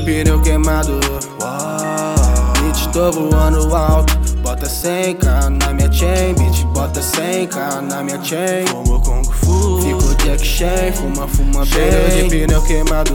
pneu queimado. Bitch, tô voando alto. Bota 100k na minha chain, bitch, bota 100k na minha chain. Fumo Kung Fu, fico Jack Chan, fuma bem. De pneu queimado.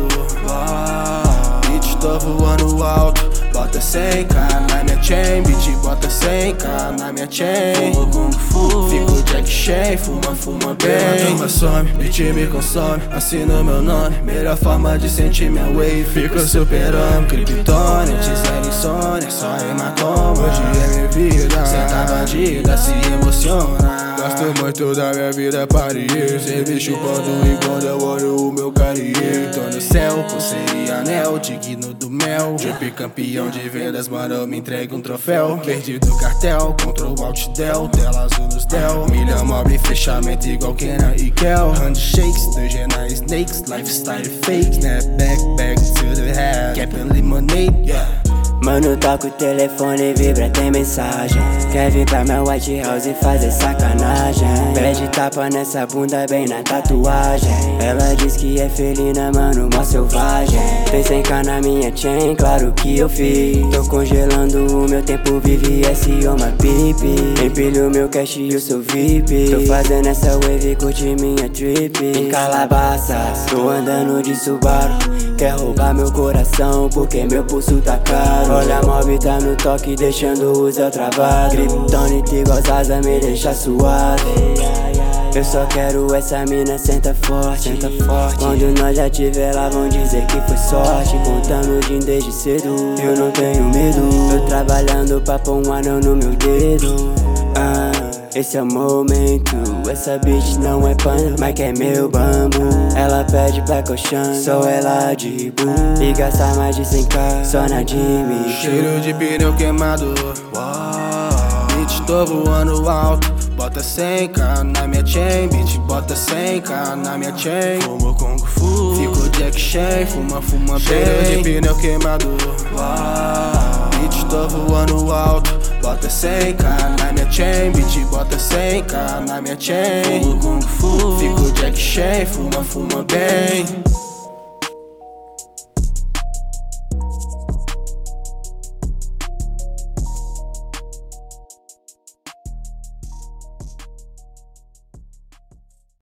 Bitch, tô voando alto. Bota 100k na minha chain, bitch, bota 100k na minha chain. Fumo Kung Fu, fico Jack Chan, fuma bem. Turma some, bitch me consome, assina meu nome. Melhor forma de sentir minha wave, fico superando. Kryptonite, zero insônia, só hematoma. Hoje é minha vida, senta bandida, se emociona. Gosto muito da minha vida, Paris. Sempre chupando enquanto eu olho o meu Carrier. Tô no céu, pulsei anel, digno do mel. Trip campeão de vendas, mano, me entrega um troféu. Perdi do cartel, control alt del, tela azul nos del. Milhão mob, fechamento igual Kenan e Kel. Handshakes, 2G na snakes, lifestyle fake. Snap back to the head, cap and lemonade, yeah. Mano, toca o telefone e vibra, tem mensagem. Quer vir pra minha White House e fazer sacanagem. Pede tapa nessa bunda bem na tatuagem. Ela diz que é felina, mano, mó selvagem. Tem 100k na minha chain, claro que eu fiz. Tô congelando o meu tempo, vive esse uma pipe. Empilho meu cash e eu sou VIP. Tô fazendo essa wave, curte minha trip. Em Calabasas, tô andando de Subaru. Quer roubar meu coração porque meu pulso tá caro. Olha a mob tá no toque deixando o Zé travado. Kryptonite igual Zaza me deixa suave. Eu só quero essa mina, senta forte. Quando nós já tiver lá vão dizer que foi sorte. Contando din desde cedo, eu não tenho medo. Tô trabalhando pra pôr um anel no meu dedo. Esse é o momento, essa bitch não é pano, mas que é meu bambu. Ela pede pra que eu chame, sou ela de bu. E gastar mais de 100k só na Jimmy. Cheiro de pneu queimado. Bitch, tô voando alto. Bota 100k na minha chain, bitch, bota 100k na minha chain. Fumo Kung Fu, fico Jack Chan, fuma bem. Cheiro de pneu queimado. Bitch, tô voando alto. Bota 100k na minha chain, bitch, bota 100k na minha chain. Fumo Kung Fu, fico Jack Chan, fuma bem.